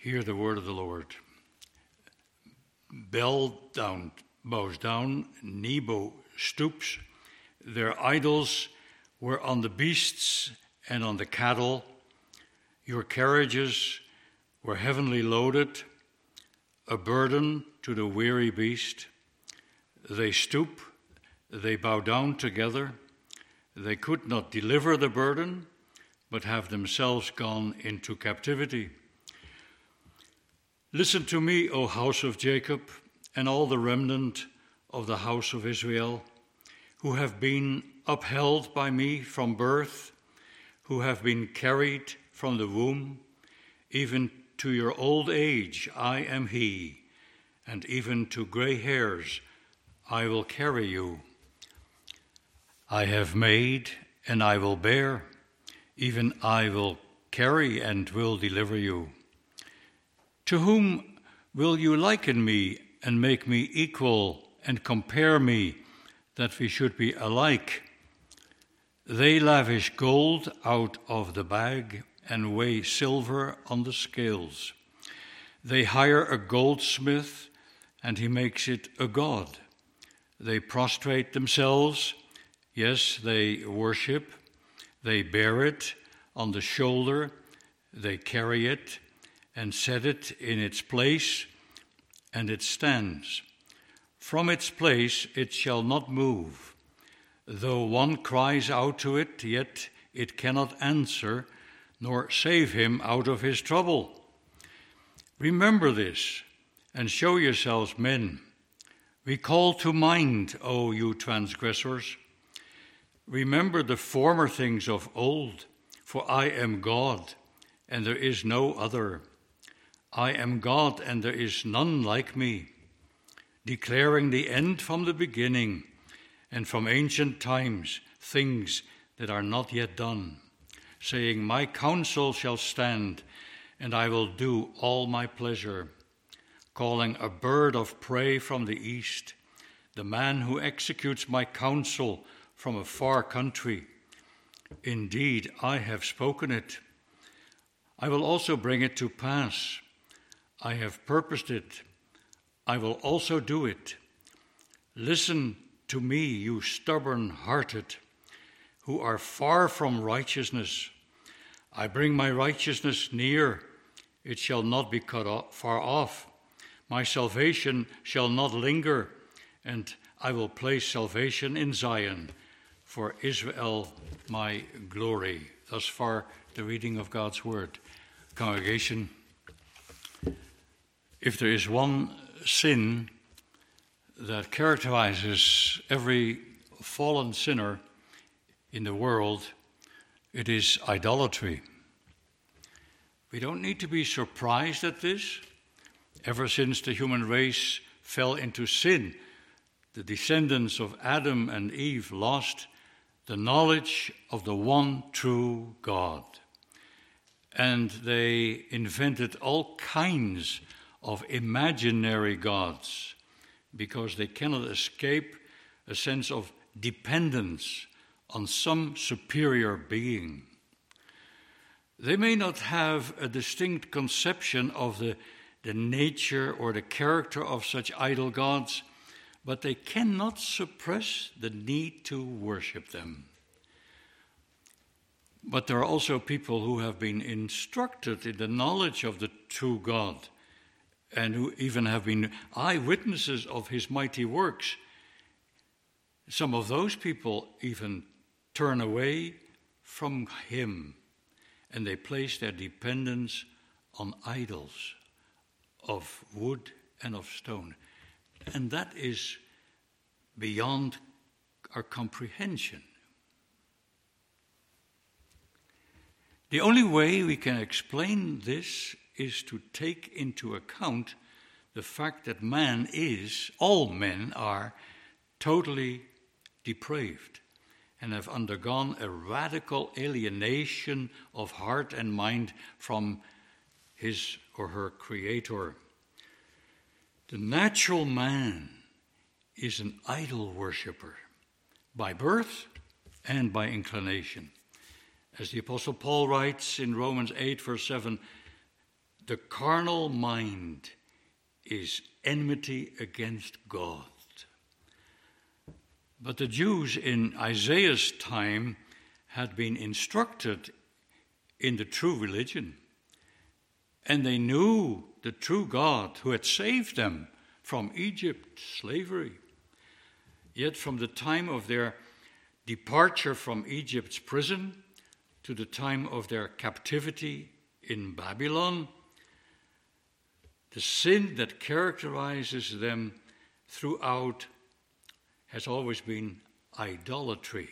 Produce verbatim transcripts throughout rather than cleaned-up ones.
Hear the word of the Lord. Bel down, bows down, Nebo stoops. Their idols were on the beasts and on the cattle. Your carriages were heavenly loaded, a burden to the weary beast. They stoop, they bow down together. They could not deliver the burden, but have themselves gone into captivity. Listen to me, O house of Jacob, and all the remnant of the house of Israel, who have been upheld by me from birth, who have been carried from the womb. Even to your old age I am he, and even to gray hairs I will carry you. I have made, and I will bear, even I will carry and will deliver you. To whom will you liken me and make me equal and compare me, that we should be alike? They lavish gold out of the bag and weigh silver on the scales. They hire a goldsmith, and he makes it a god. They prostrate themselves, yes, they worship. They bear it on the shoulder, they carry it, and set it in its place, and it stands. From its place it shall not move. Though one cries out to it, yet it cannot answer, nor save him out of his trouble. Remember this, and show yourselves men. Recall to mind, O you transgressors. Remember the former things of old, for I am God, and there is no other. I am God, and there is none like me, declaring the end from the beginning, and from ancient times things that are not yet done, saying, my counsel shall stand, and I will do all my pleasure, calling a bird of prey from the east, the man who executes my counsel from a far country. Indeed, I have spoken it. I will also bring it to pass. I have purposed it. I will also do it. Listen to me, you stubborn-hearted, who are far from righteousness. I bring my righteousness near. It shall not be cut off, far off. My salvation shall not linger, and I will place salvation in Zion, for Israel my glory. Thus far, the reading of God's word. Congregation, if there is one sin that characterizes every fallen sinner in the world, it is idolatry. We don't need to be surprised at this. Ever since the human race fell into sin, the descendants of Adam and Eve lost the knowledge of the one true God. And they invented all kinds of imaginary gods because they cannot escape a sense of dependence on some superior being. They may not have a distinct conception of the, the nature or the character of such idol gods, but they cannot suppress the need to worship them. But there are also people who have been instructed in the knowledge of the true God and who even have been eyewitnesses of his mighty works. Some of those people even turn away from him, and they place their dependence on idols of wood and of stone. And that is beyond our comprehension. The only way we can explain this is to take into account the fact that man is, all men are, totally depraved and have undergone a radical alienation of heart and mind from his or her Creator. The natural man is an idol worshiper by birth and by inclination. As the Apostle Paul writes in Romans eight, verse seven, the carnal mind is enmity against God. But the Jews in Isaiah's time had been instructed in the true religion, and they knew the true God who had saved them from Egypt, slavery. Yet from the time of their departure from Egypt's prison to the time of their captivity in Babylon, the sin that characterizes them throughout has always been idolatry.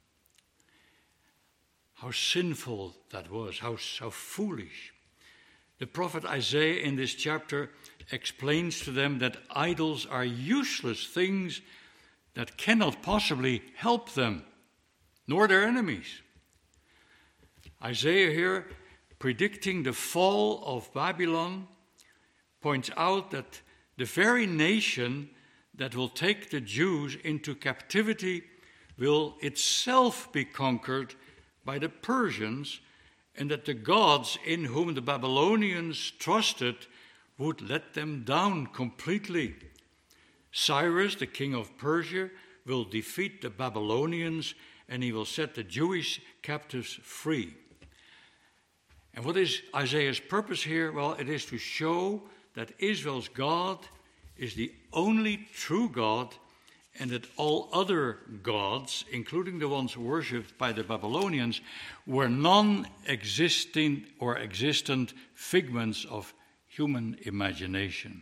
How sinful that was, how, how foolish. The prophet Isaiah in this chapter explains to them that idols are useless things that cannot possibly help them, nor their enemies. Isaiah here, predicting the fall of Babylon, points out that the very nation that will take the Jews into captivity will itself be conquered by the Persians, and that the gods in whom the Babylonians trusted would let them down completely. Cyrus, the king of Persia, will defeat the Babylonians, and he will set the Jewish captives free. And what is Isaiah's purpose here? Well, it is to show that Israel's God is the only true God, and that all other gods, including the ones worshipped by the Babylonians, were non-existing or existent figments of human imagination.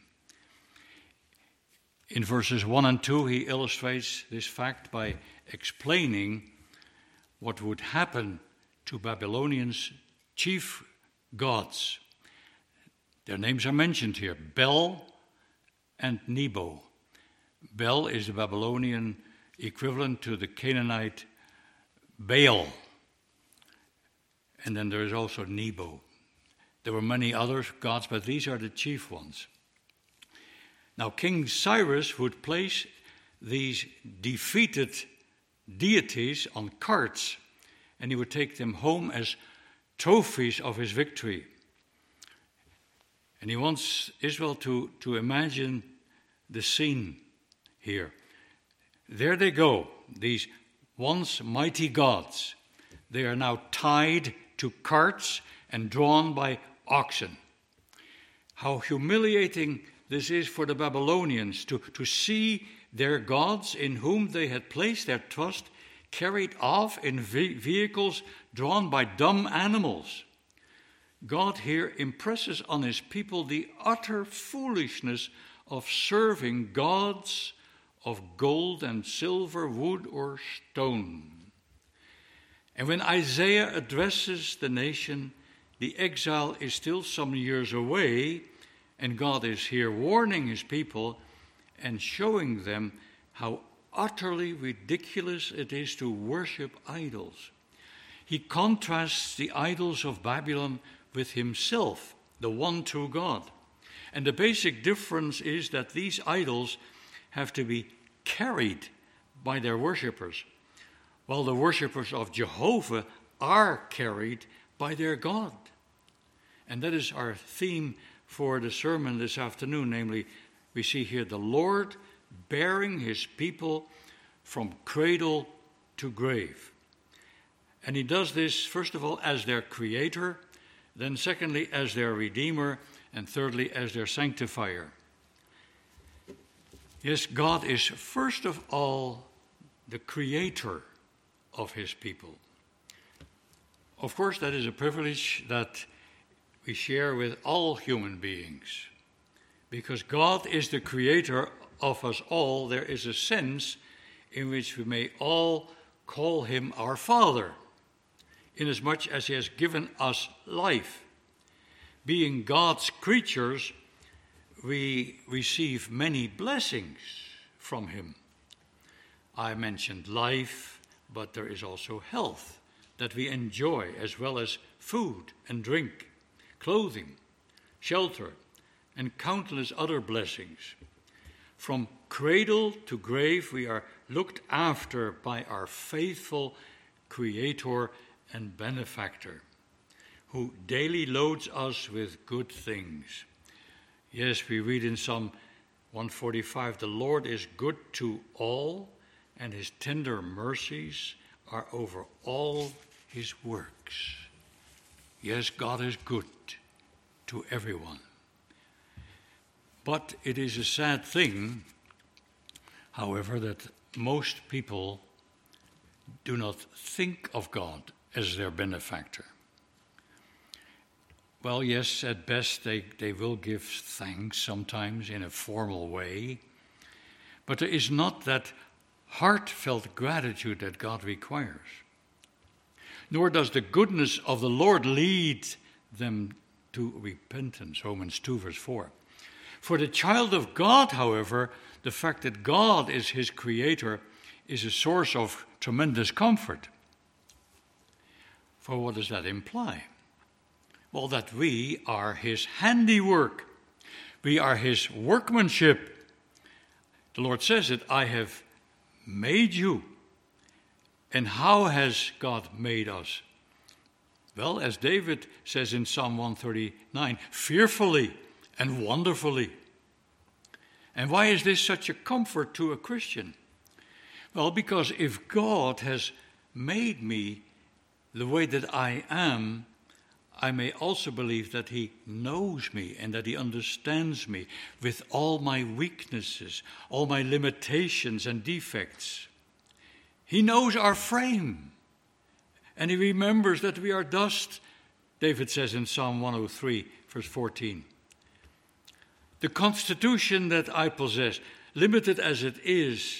In verses one and two, he illustrates this fact by explaining what would happen to Babylonians' chief gods. Their names are mentioned here, Bel and Nebo. Bel is the Babylonian equivalent to the Canaanite Baal. And then there is also Nebo. There were many other gods, but these are the chief ones. Now, King Cyrus would place these defeated deities on carts, and he would take them home as trophies of his victory. And he wants Israel to, to imagine the scene here. There they go, these once mighty gods. They are now tied to carts and drawn by oxen. How humiliating this is for the Babylonians to, to see their gods in whom they had placed their trust carried off in ve- vehicles drawn by dumb animals. God here impresses on his people the utter foolishness of serving gods of gold and silver, wood or stone. And when Isaiah addresses the nation, the exile is still some years away, and God is here warning his people and showing them how utterly ridiculous it is to worship idols. He contrasts the idols of Babylon with himself, the one true God. And the basic difference is that these idols have to be carried by their worshippers, while the worshippers of Jehovah are carried by their God. And that is our theme for the sermon this afternoon, namely, we see here the Lord bearing his people from cradle to grave. And he does this, first of all, as their creator, then secondly, as their redeemer, and thirdly, as their sanctifier. Yes, God is first of all the creator of his people. Of course, that is a privilege that we share with all human beings. Because God is the creator of us all, there is a sense in which we may all call him our Father, inasmuch as he has given us life. Being God's creatures, we receive many blessings from him. I mentioned life, but there is also health that we enjoy, as well as food and drink, clothing, shelter, and countless other blessings. From cradle to grave, we are looked after by our faithful Creator and benefactor, who daily loads us with good things. Yes, we read in Psalm one forty-five, the Lord is good to all, and his tender mercies are over all his works. Yes, God is good to everyone. But it is a sad thing, however, that most people do not think of God as their benefactor. Well, yes, at best they, they will give thanks sometimes in a formal way, but there is not that heartfelt gratitude that God requires. Nor does the goodness of the Lord lead them to repentance, Romans two, verse four. For the child of God, however, the fact that God is his creator is a source of tremendous comfort. For what does that imply? Well, that we are his handiwork. We are his workmanship. The Lord says that I have made you. And how has God made us? Well, as David says in Psalm one thirty-nine, fearfully and wonderfully. And why is this such a comfort to a Christian? Well, because if God has made me the way that I am, I may also believe that he knows me and that he understands me with all my weaknesses, all my limitations and defects. He knows our frame, and he remembers that we are dust, David says in Psalm one oh three, verse fourteen. The constitution that I possess, limited as it is,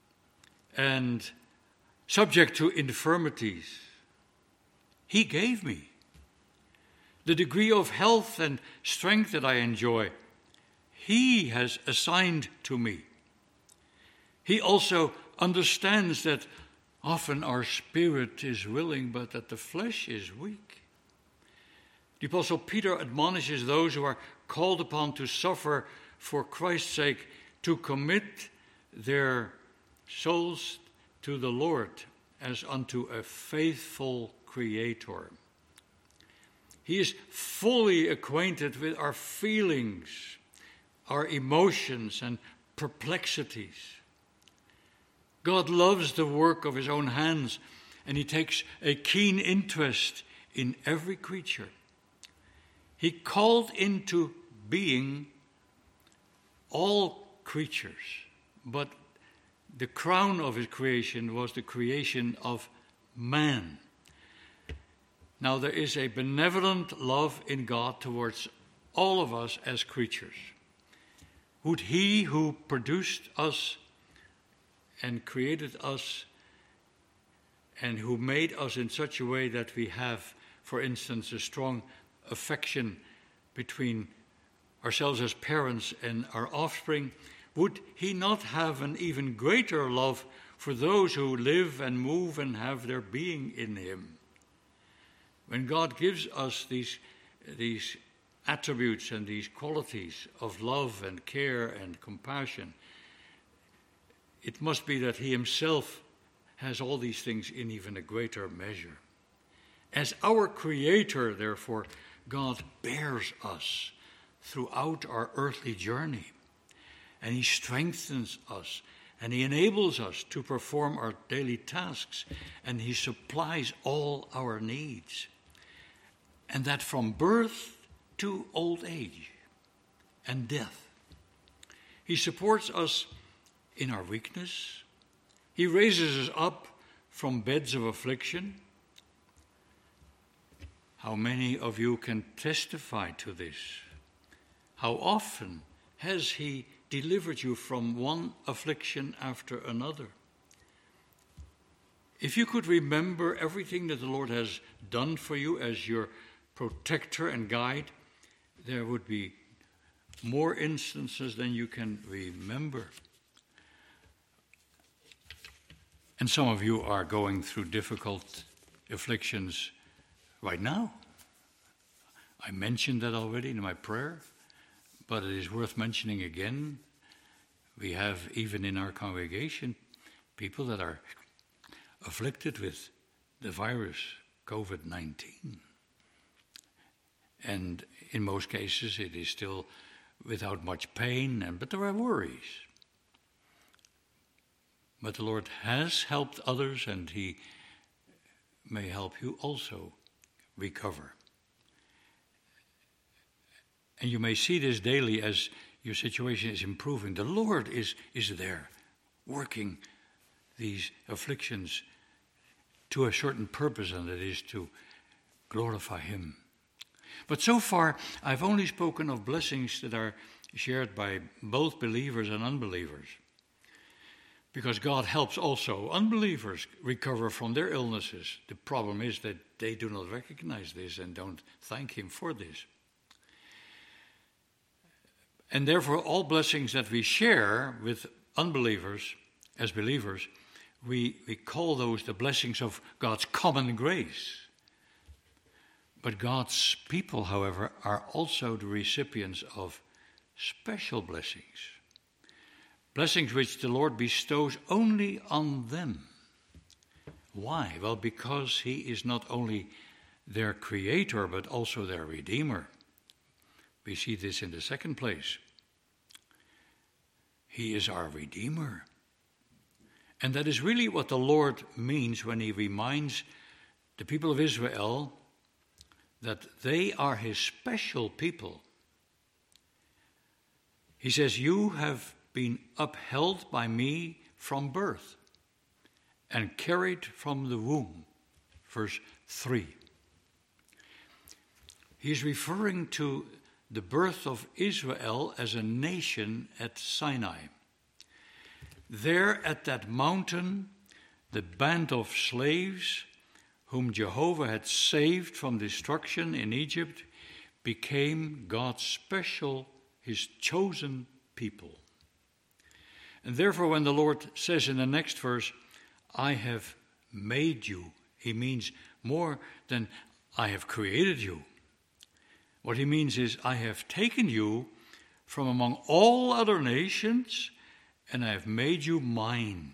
and subject to infirmities, he gave me. The degree of health and strength that I enjoy, he has assigned to me. He also understands that often our spirit is willing, but that the flesh is weak. The Apostle Peter admonishes those who are called upon to suffer for Christ's sake to commit their souls to the Lord as unto a faithful Creator. He is fully acquainted with our feelings, our emotions and perplexities. God loves the work of his own hands, and he takes a keen interest in every creature. He called into being all creatures, but the crown of his creation was the creation of man. Now, there is a benevolent love in God towards all of us as creatures. Would he who produced us and created us and who made us in such a way that we have, for instance, a strong affection between ourselves as parents and our offspring, would he not have an even greater love for those who live and move and have their being in him? When God gives us these, these attributes and these qualities of love and care and compassion, it must be that he himself has all these things in even a greater measure. As our Creator, therefore, God bears us throughout our earthly journey, and he strengthens us, and he enables us to perform our daily tasks, and he supplies all our needs. And that from birth to old age and death. He supports us in our weakness. He raises us up from beds of affliction. How many of you can testify to this? How often has he delivered you from one affliction after another? If you could remember everything that the Lord has done for you as your protector and guide, there would be more instances than you can remember. And some of you are going through difficult afflictions right now. I mentioned that already in my prayer, but it is worth mentioning again. We have, even in our congregation, people that are afflicted with the virus, covid nineteen. And in most cases it is still without much pain, and but there are worries. But the Lord has helped others, and he may help you also recover. And you may see this daily as your situation is improving. The Lord is, is there, working these afflictions to a certain purpose, and it is to glorify him. But so far, I've only spoken of blessings that are shared by both believers and unbelievers. Because God helps also unbelievers recover from their illnesses. The problem is that they do not recognize this and don't thank him for this. And therefore, all blessings that we share with unbelievers, as believers, we, we call those the blessings of God's common grace. But God's people, however, are also the recipients of special blessings. Blessings which the Lord bestows only on them. Why? Well, because he is not only their creator, but also their redeemer. We see this in the second place. He is our redeemer. And that is really what the Lord means when he reminds the people of Israel that they are his special people. He says, you have been upheld by me from birth and carried from the womb. Verse three. He is referring to the birth of Israel as a nation at Sinai. There at that mountain, the band of slaves whom Jehovah had saved from destruction in Egypt became God's special, his chosen people. And therefore, when the Lord says in the next verse, I have made you, he means more than I have created you. What he means is, I have taken you from among all other nations, and I have made you mine.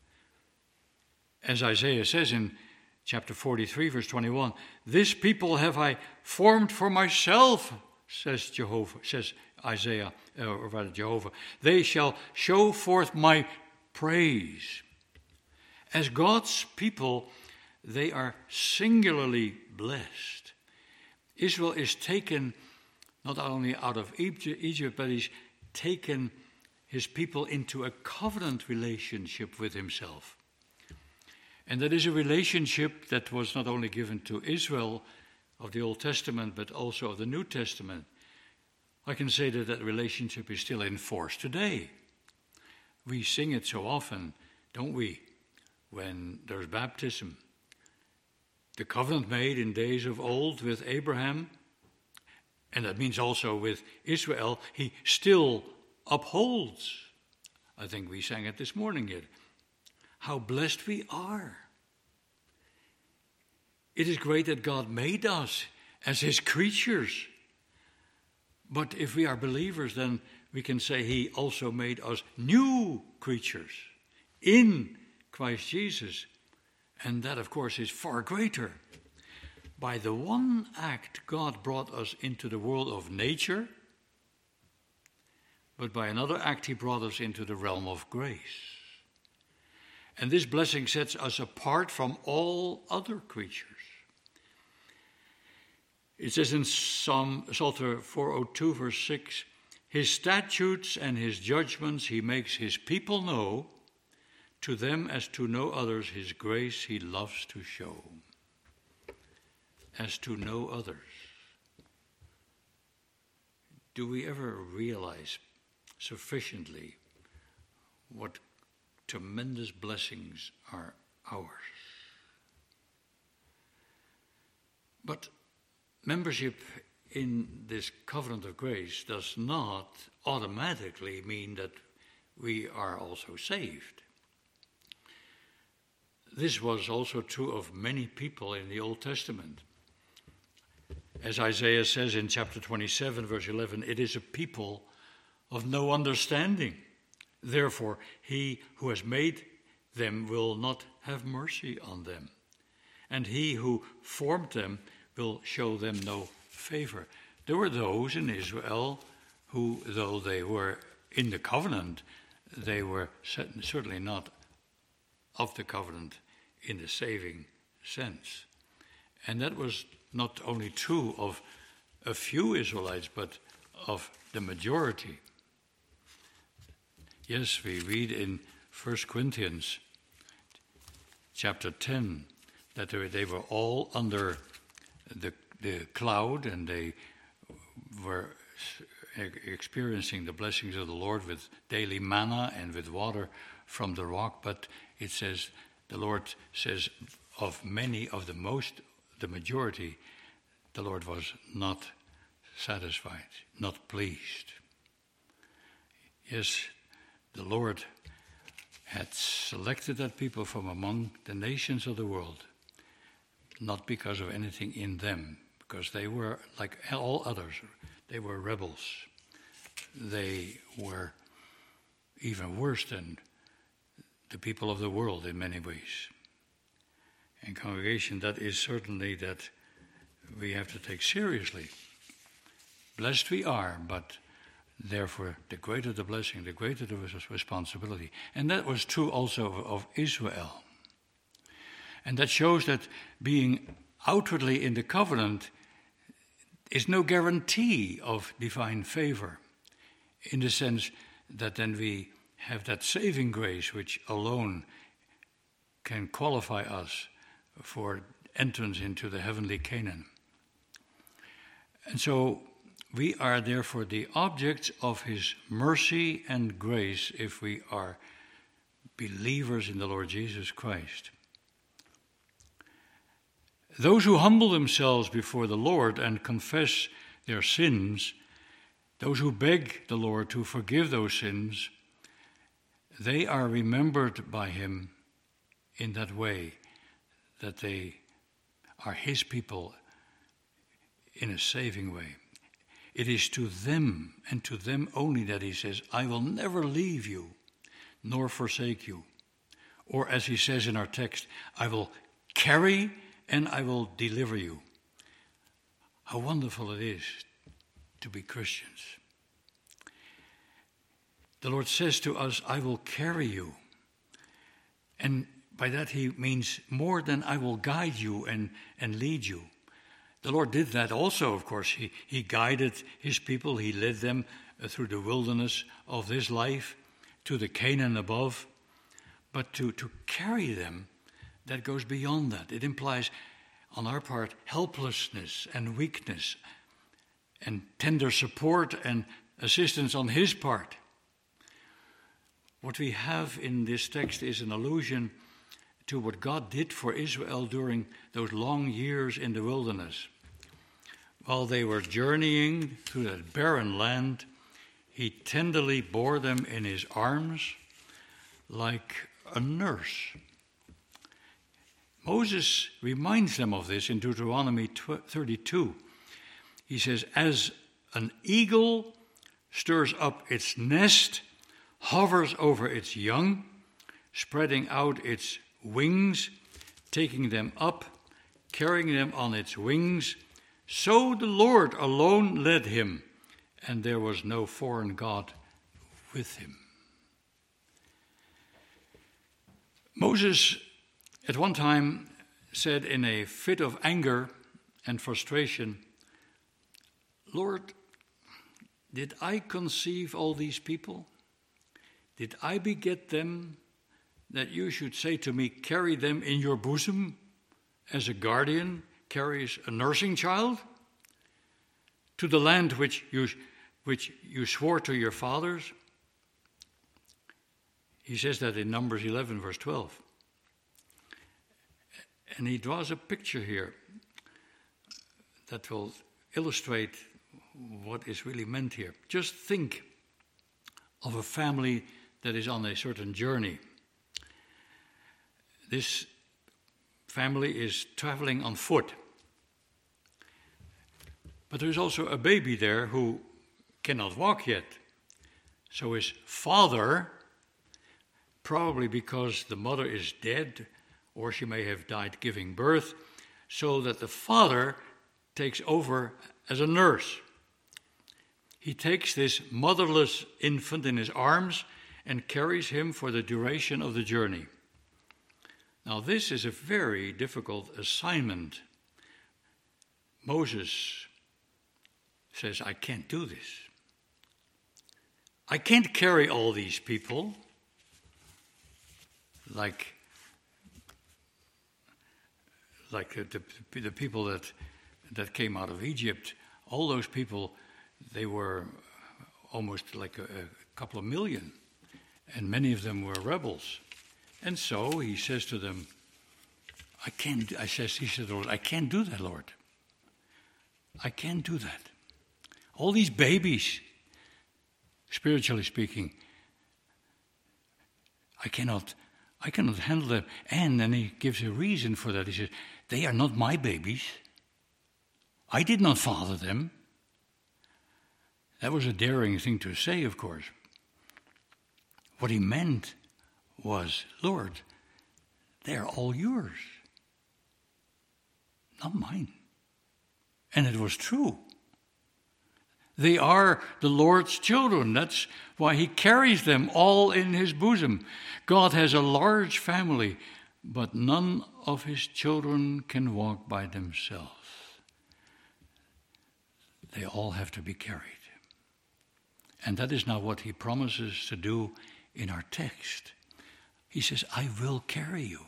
As Isaiah says in chapter forty-three, verse twenty-one, this people have I formed for myself, says Jehovah, says Isaiah, or rather Jehovah. They shall show forth my praise. As God's people, they are singularly blessed. Israel is taken not only out of Egypt, but he's taken his people into a covenant relationship with himself. And that is a relationship that was not only given to Israel of the Old Testament, but also of the New Testament. I can say that that relationship is still in force today. We sing it so often, don't we, when there's baptism. The covenant made in days of old with Abraham, and that means also with Israel, he still upholds. I think we sang it this morning yet. How blessed we are. It is great that God made us as his creatures. But if we are believers, then we can say he also made us new creatures in Christ Jesus. And that, of course, is far greater. By the one act, God brought us into the world of nature, but by another act, he brought us into the realm of grace. And this blessing sets us apart from all other creatures. It says in Psalm Psalter four oh two, verse six, his statutes and his judgments he makes his people know. To them as to no others, his grace he loves to show. As to no others. Do we ever realize sufficiently what tremendous blessings are ours? But membership in this covenant of grace does not automatically mean that we are also saved. This was also true of many people in the Old Testament. As Isaiah says in chapter twenty-seven, verse eleven, it is a people of no understanding. Therefore, he who has made them will not have mercy on them, and he who formed them will show them no favor. There were those in Israel who, though they were in the covenant, they were certainly not of the covenant in the saving sense. And that was not only true of a few Israelites, but of the majority. Yes, we read in First Corinthians chapter ten that they were all under the, the cloud, and they were experiencing the blessings of the Lord with daily manna and with water from the rock. But it says, the Lord says, of many, of the most, the majority, the Lord was not satisfied, not pleased. Yes, the Lord had selected that people from among the nations of the world, not because of anything in them, because they were like all others. They were rebels. They were even worse than the people of the world in many ways. And congregation, that is certainly that we have to take seriously. Blessed we are, but therefore the greater the blessing, the greater the responsibility. And that was true also of, of Israel. And that shows that being outwardly in the covenant is no guarantee of divine favor, in the sense that then we have that saving grace which alone can qualify us for entrance into the heavenly Canaan. And so we are therefore the objects of his mercy and grace if we are believers in the Lord Jesus Christ. Those who humble themselves before the Lord and confess their sins, those who beg the Lord to forgive those sins, they are remembered by him in that way, that they are his people in a saving way. It is to them and to them only that he says, I will never leave you nor forsake you. Or as he says in our text, I will carry and I will deliver you. How wonderful it is to be Christians. The Lord says to us, I will carry you. And by that he means more than I will guide you and, and lead you. The Lord did that also, of course. He, he guided his people. He led them through the wilderness of this life to the Canaan above. But to, to carry them, that goes beyond that. It implies, on our part, helplessness and weakness and tender support and assistance on his part. What we have in this text is an allusion to what God did for Israel during those long years in the wilderness. While they were journeying through that barren land, he tenderly bore them in his arms like a nurse. Moses reminds them of this in Deuteronomy thirty-two. He says, as an eagle stirs up its nest, hovers over its young, spreading out its wings, taking them up, carrying them on its wings, so the Lord alone led him, and there was no foreign god with him. Moses at one time said in a fit of anger and frustration, Lord, did I conceive all these people? Did I beget them that you should say to me, carry them in your bosom as a guardian carries a nursing child to the land which you, which you swore to your fathers? He says that in Numbers eleven, verse twelve. And he draws a picture here that will illustrate what is really meant here. Just think of a family that is on a certain journey. This family is traveling on foot. But there's also a baby there who cannot walk yet. So his father, probably because the mother is dead, or she may have died giving birth, so that the father takes over as a nurse. He takes this motherless infant in his arms and carries him for the duration of the journey. Now, this is a very difficult assignment. Moses says, I can't do this. I can't carry all these people like, like the, the, the people that, that came out of Egypt. All those people, they were almost like a, a couple of million, and many of them were rebels. And so he says to them, I can't, I says, he said, Lord, I can't do that, Lord. I can't do that. All these babies, spiritually speaking, I cannot, I cannot handle them. And then he gives a reason for that. He says, they are not my babies. I did not father them. That was a daring thing to say, of course. What he meant was, Lord, they're all yours, not mine. And it was true. They are the Lord's children. That's why he carries them all in his bosom. God has a large family, but none of his children can walk by themselves. They all have to be carried. And that is now what he promises to do in our text. He says, I will carry you.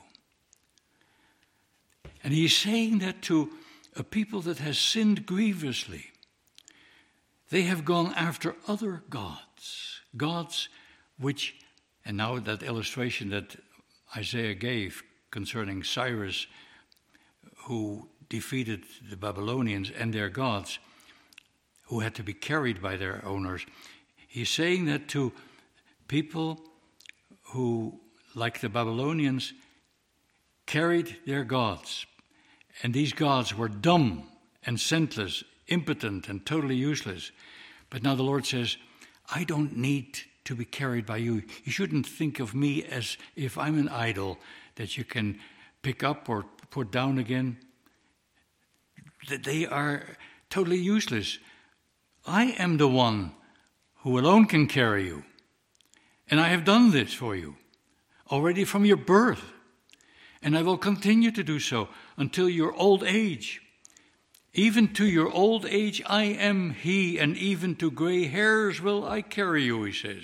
And he's saying that to a people that has sinned grievously. They have gone after other gods, gods which, and now that illustration that Isaiah gave concerning Cyrus, who defeated the Babylonians and their gods, who had to be carried by their owners, he's saying that to people who, like the Babylonians, carried their gods. And these gods were dumb and scentless, impotent and totally useless. But now the Lord says, I don't need to be carried by you. You shouldn't think of me as if I'm an idol that you can pick up or put down again. That they are totally useless. I am the one who alone can carry you. And I have done this for you already from your birth. And I will continue to do so until your old age. Even to your old age I am he, and even to gray hairs will I carry you, he says.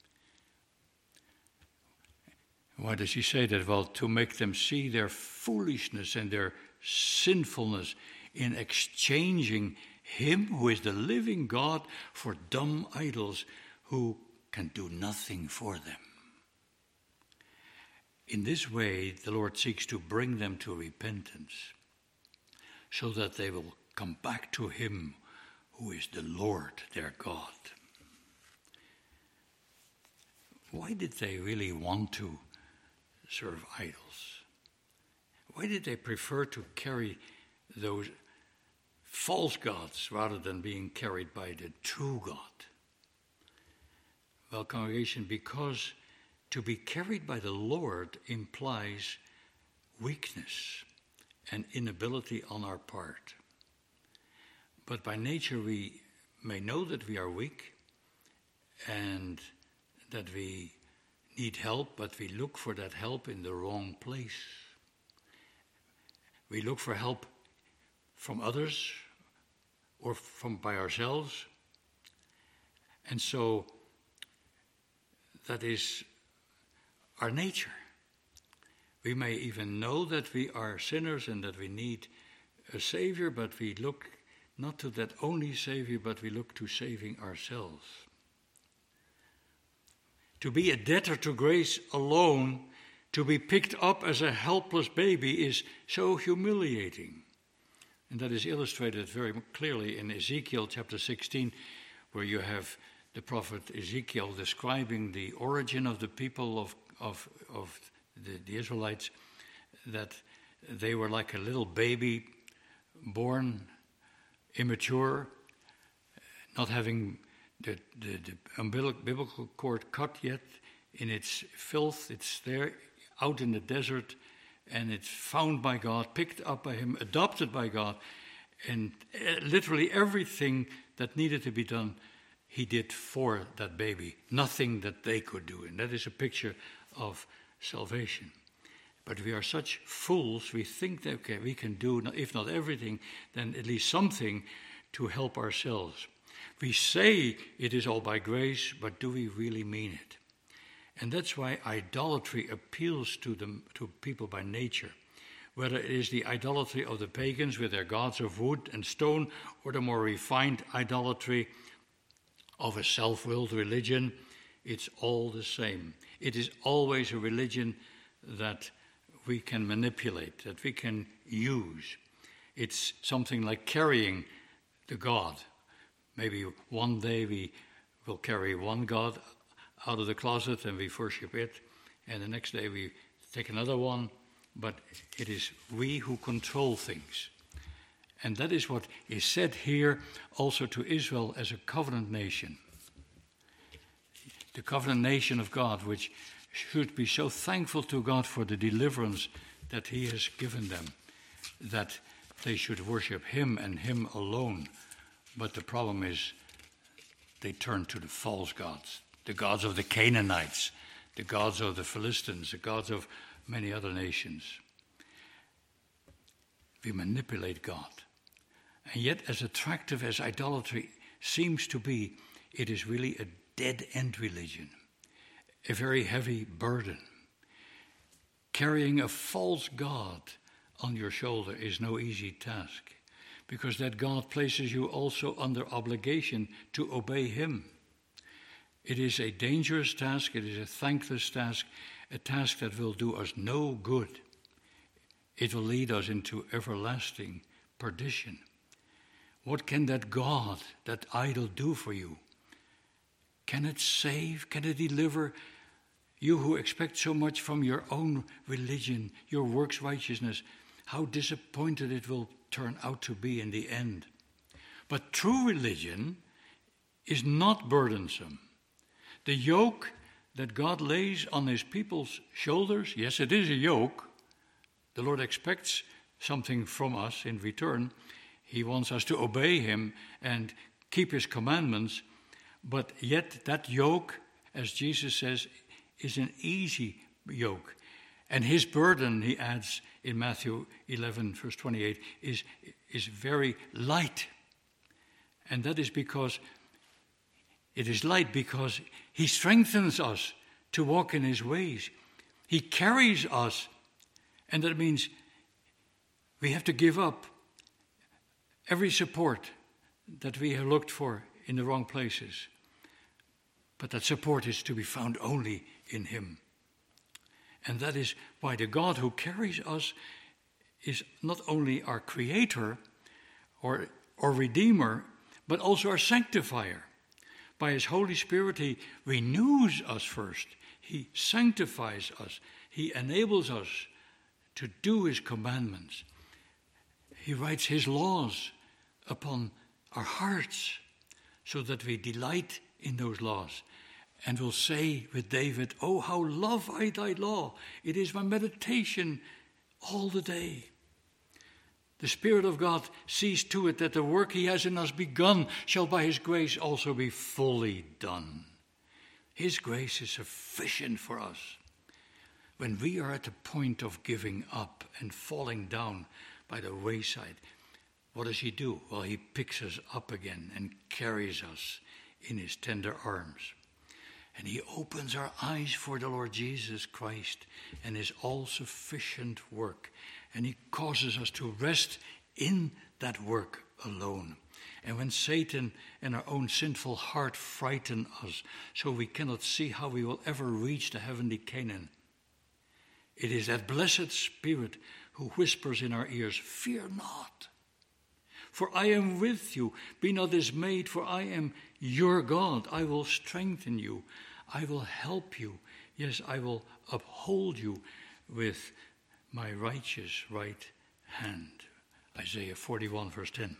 Why does he say that? Well, to make them see their foolishness and their sinfulness in exchanging him who is the living God for dumb idols who can do nothing for them. In this way, the Lord seeks to bring them to repentance so that they will come back to him who is the Lord, their God. Why did they really want to serve idols? Why did they prefer to carry those false gods rather than being carried by the true God? Well, congregation, because to be carried by the Lord implies weakness and inability on our part. But by nature we may know that we are weak and that we need help, but we look for that help in the wrong place. We look for help from others or from by ourselves. And so that is our nature. We may even know that we are sinners and that we need a Savior, but we look not to that only Savior, but we look to saving ourselves. To be a debtor to grace alone, to be picked up as a helpless baby is so humiliating. And that is illustrated very clearly in Ezekiel chapter sixteen, where you have the prophet Ezekiel describing the origin of the people of of, of the, the Israelites, that they were like a little baby born immature, not having the, the, the umbilical cord cut yet in its filth. It's there out in the desert, and it's found by God, picked up by him, adopted by God, And uh, literally everything that needed to be done, he did for that baby. Nothing that they could do. And that is a picture of salvation. But we are such fools, we think that, okay, we can do, if not everything, then at least something to help ourselves. We say it is all by grace, but do we really mean it? And that's why idolatry appeals to them, to people by nature. Whether it is the idolatry of the pagans with their gods of wood and stone, or the more refined idolatry of a self-willed religion, it's all the same. It is always a religion that we can manipulate, that we can use. It's something like carrying the God. Maybe one day we will carry one God out of the closet and we worship it, and the next day we take another one, but it is we who control things. And that is what is said here also to Israel as a covenant nation. The covenant nation of God, which should be so thankful to God for the deliverance that he has given them, that they should worship him and him alone. But the problem is they turn to the false gods, the gods of the Canaanites, the gods of the Philistines, the gods of many other nations. We manipulate God. And yet, as attractive as idolatry seems to be, it is really a dead-end religion, a very heavy burden. Carrying a false God on your shoulder is no easy task, because that God places you also under obligation to obey him. It is a dangerous task, it is a thankless task, a task that will do us no good. It will lead us into everlasting perdition. What can that God, that idol, do for you? Can it save? Can it deliver? You who expect so much from your own religion, your works righteousness, how disappointed it will turn out to be in the end. But true religion is not burdensome. The yoke that God lays on his people's shoulders, yes, it is a yoke. The Lord expects something from us in return. He wants us to obey him and keep his commandments. But yet that yoke, as Jesus says, is an easy yoke. And his burden, he adds in Matthew eleven, verse twenty-eight, is, is very light. And that is because, it is light because he strengthens us to walk in his ways. He carries us, and that means we have to give up every support that we have looked for in the wrong places. But that support is to be found only in him. And that is why the God who carries us is not only our creator or, or redeemer, but also our sanctifier. By his Holy Spirit, he renews us first. He sanctifies us. He enables us to do his commandments. He writes his laws upon our hearts so that we delight in those laws. And will say with David, "Oh, how love I thy law. It is my meditation all the day." The Spirit of God sees to it that the work he has in us begun shall by his grace also be fully done. His grace is sufficient for us. When we are at the point of giving up and falling down by the wayside, what does he do? Well, he picks us up again and carries us in his tender arms. And he opens our eyes for the Lord Jesus Christ and his all-sufficient work. And he causes us to rest in that work alone. And when Satan and our own sinful heart frighten us so we cannot see how we will ever reach the heavenly Canaan, it is that blessed Spirit who whispers in our ears, "Fear not, for I am with you. Be not dismayed, for I am your God. I will strengthen you. I will help you. Yes, I will uphold you with my righteous right hand." Isaiah forty-one, verse ten.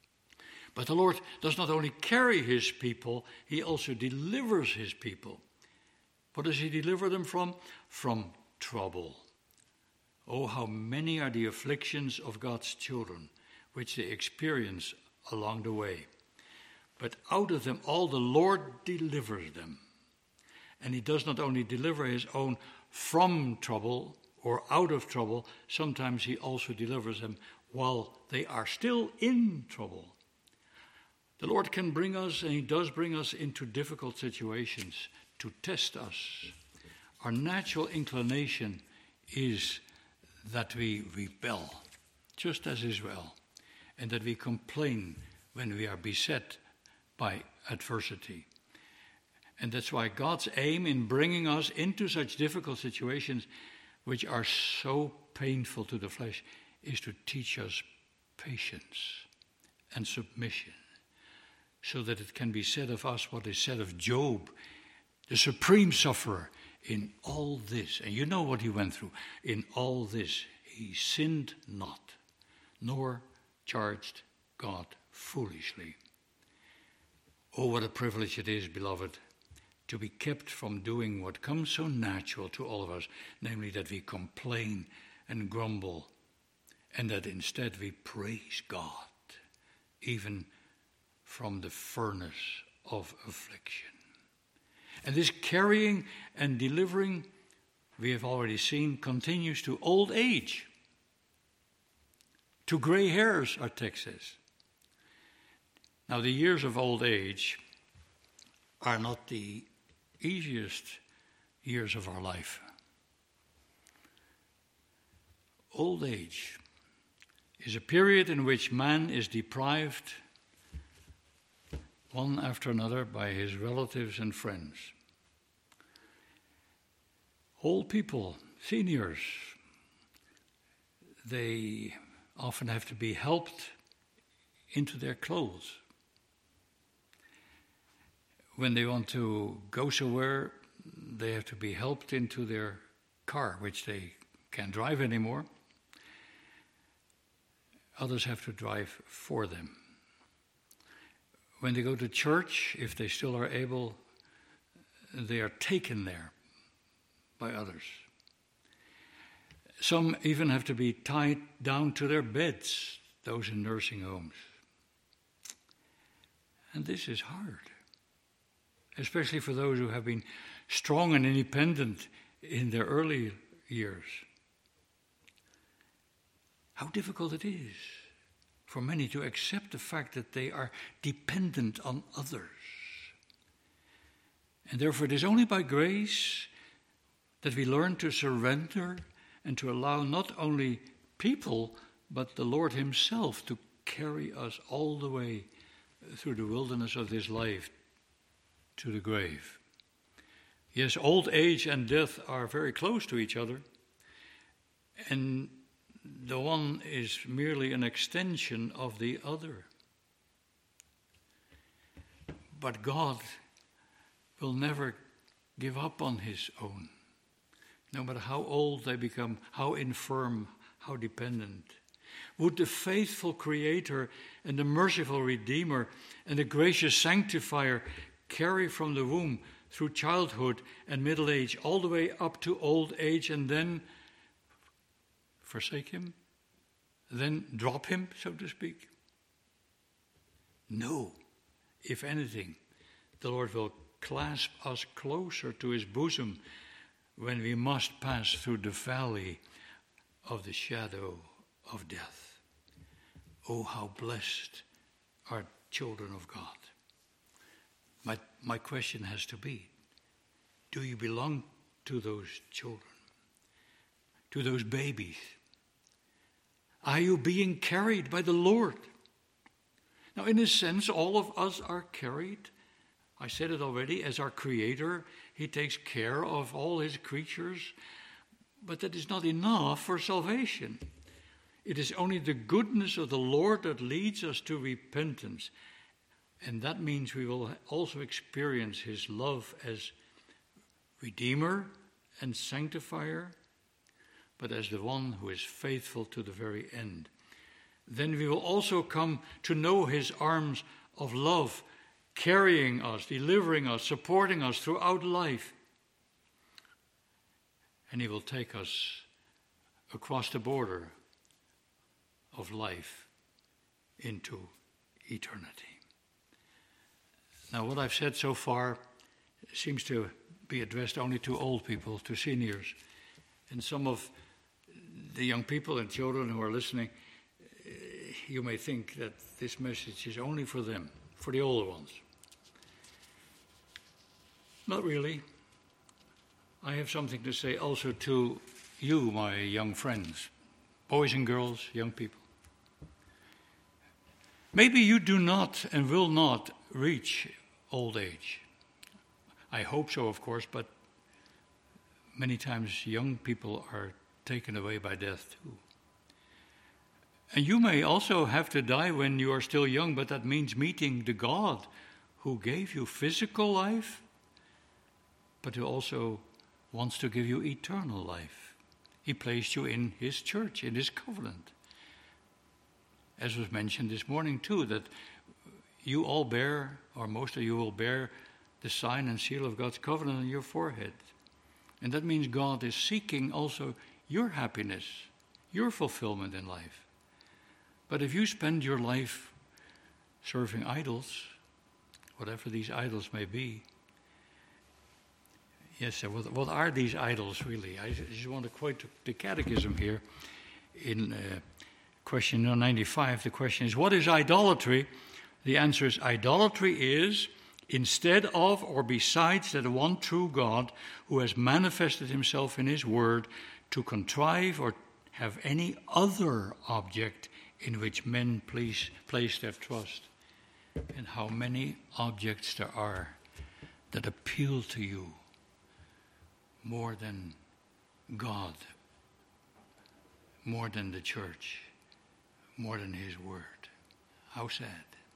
But the Lord does not only carry his people, he also delivers his people. What does he deliver them from? From trouble. Oh, how many are the afflictions of God's children which they experience along the way. But out of them all the Lord delivers them. And he does not only deliver his own from trouble or out of trouble, sometimes he also delivers them while they are still in trouble. The Lord can bring us, and he does bring us into difficult situations to test us. Our natural inclination is that we rebel, just as Israel, and that we complain when we are beset by adversity. And that's why God's aim in bringing us into such difficult situations, which are so painful to the flesh, is to teach us patience and submission, so that it can be said of us what is said of Job, the supreme sufferer. In all this, and you know what he went through, in all this he sinned not, nor charged God foolishly. Oh, what a privilege it is, beloved, to be kept from doing what comes so natural to all of us, namely that we complain and grumble, and that instead we praise God, even from the furnace of affliction. And this carrying and delivering, we have already seen, continues to old age, to gray hairs, our text says. Now, the years of old age are not the easiest years of our life. Old age is a period in which man is deprived, one after another, by his relatives and friends. Old people, seniors, they often have to be helped into their clothes. When they want to go somewhere, they have to be helped into their car, which they can't drive anymore. Others have to drive for them. When they go to church, if they still are able, they are taken there by others. Some even have to be tied down to their beds, those in nursing homes. And this is hard, especially for those who have been strong and independent in their early years. How difficult it is for many to accept the fact that they are dependent on others. And therefore it is only by grace that we learn to surrender and to allow not only people, but the Lord himself to carry us all the way through the wilderness of this life to the grave. Yes, old age and death are very close to each other, and the one is merely an extension of the other. But God will never give up on his own, no matter how old they become, how infirm, how dependent. Would the faithful Creator and the merciful Redeemer and the gracious Sanctifier carry from the womb through childhood and middle age all the way up to old age and then forsake him? Then drop him, so to speak? No. If anything, the Lord will clasp us closer to his bosom when we must pass through the valley of the shadow of death. Oh, how blessed are children of God. My, my question has to be, do you belong to those children? To those babies? Are you being carried by the Lord? Now, in a sense, all of us are carried. I said it already, as our Creator, he takes care of all his creatures. But that is not enough for salvation. It is only the goodness of the Lord that leads us to repentance. And that means we will also experience his love as Redeemer and Sanctifier, but as the one who is faithful to the very end. Then we will also come to know his arms of love, carrying us, delivering us, supporting us throughout life. And he will take us across the border of life into eternity. Now, what I've said so far seems to be addressed only to old people, to seniors. And some of the young people and children who are listening, you may think that this message is only for them, for the older ones. Not really. I have something to say also to you, my young friends, boys and girls, young people. Maybe you do not and will not reach old age. I hope so, of course, but many times young people are taken away by death too. And you may also have to die when you are still young, but that means meeting the God who gave you physical life, but who also wants to give you eternal life. He placed you in his church, in his covenant. As was mentioned this morning too, that you all bear, or most of you will bear, the sign and seal of God's covenant on your forehead. And that means God is seeking also your happiness, your fulfillment in life. But if you spend your life serving idols, whatever these idols may be, yes, what, what are these idols really? I just want to quote the Catechism here in uh, question ninety-five. The question is, what is idolatry? The answer is, idolatry is, instead of or besides that one true God who has manifested himself in his word, to contrive or have any other object in which men place, place their trust. And how many objects there are that appeal to you more than God, more than the church, more than his word. How sad.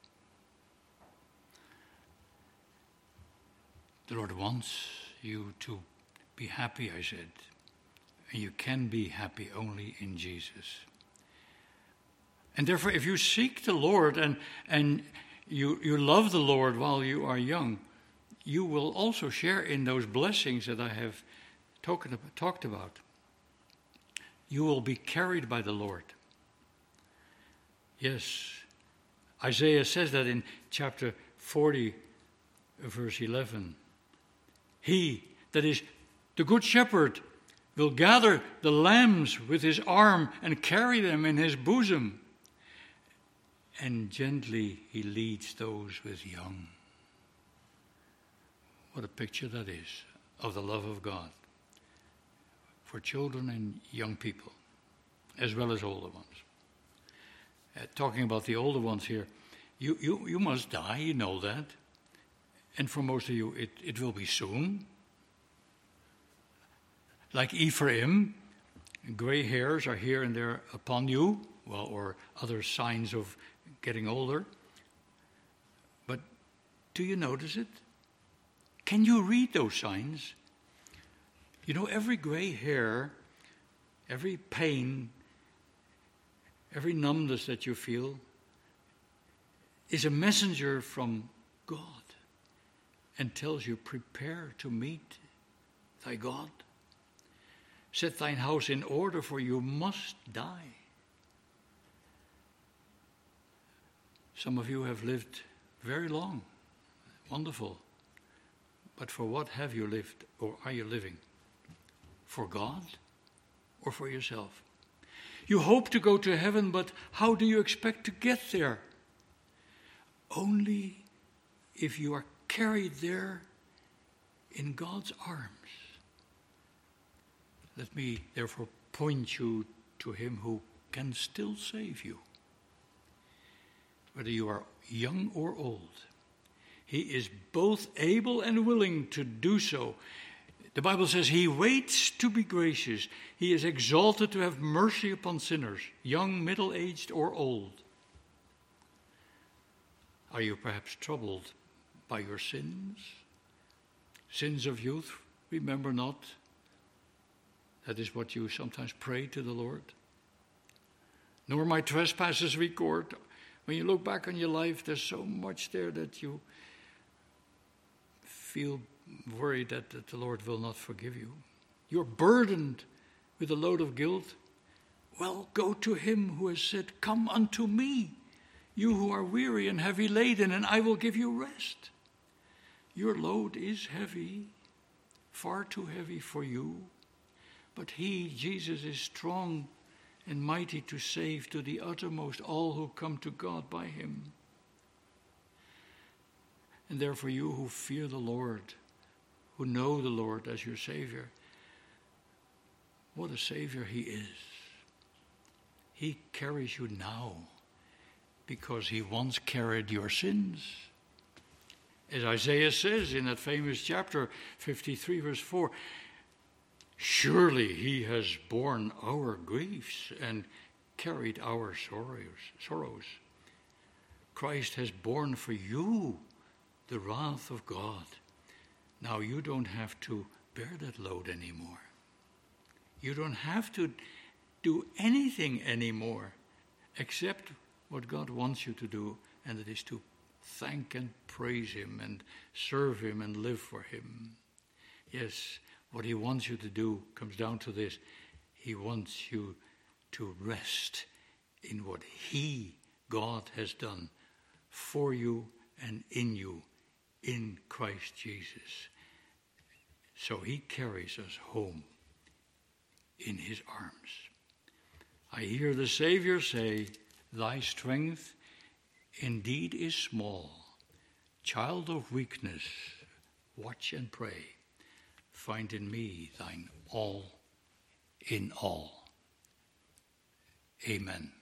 The Lord wants you to be happy, I said. And you can be happy only in Jesus. And therefore, if you seek the Lord and, and you, you love the Lord while you are young, you will also share in those blessings that I have talk, talked about. You will be carried by the Lord. Yes, Isaiah says that in chapter forty, verse eleven. He, that is the good shepherd, will gather the lambs with his arm and carry them in his bosom. And gently he leads those with young. What a picture that is of the love of God for children and young people, as well as older ones. Uh, talking about the older ones here, you, you, you must die, you know that. And for most of you, it, it will be soon. Like Ephraim, gray hairs are here and there upon you, well, or other signs of getting older. But do you notice it? Can you read those signs? You know, every gray hair, every pain, every numbness that you feel is a messenger from God and tells you, prepare to meet thy God. Set thine house in order, for you must die. Some of you have lived very long. Wonderful. But for what have you lived, or are you living? For God or for yourself? You hope to go to heaven, but how do you expect to get there? Only if you are carried there in God's arms. Let me therefore point you to him who can still save you. Whether you are young or old, he is both able and willing to do so. The Bible says he waits to be gracious. He is exalted to have mercy upon sinners, young, middle-aged, or old. Are you perhaps troubled by your sins? Sins of youth, remember not. That is what you sometimes pray to the Lord. Nor my trespasses record. When you look back on your life, there's so much there that you feel worried that, that the Lord will not forgive you. You're burdened with a load of guilt. Well, go to him who has said, come unto me, you who are weary and heavy laden, and I will give you rest. Your load is heavy, far too heavy for you, but he, Jesus, is strong and mighty to save to the uttermost all who come to God by him. And therefore you who fear the Lord, who know the Lord as your Savior, what a Savior he is. He carries you now because he once carried your sins. As Isaiah says in that famous chapter fifty-three, verse four, surely he has borne our griefs and carried our sorrows. Christ has borne for you the wrath of God. Now you don't have to bear that load anymore. You don't have to do anything anymore except what God wants you to do, and that is to thank and praise him and serve him and live for him. Yes, what he wants you to do comes down to this. He wants you to rest in what he, God, has done for you and in you in Christ Jesus. So he carries us home in his arms. I hear the Savior say, thy strength indeed is small. Child of weakness, watch and pray. Find in me thine all in all. Amen.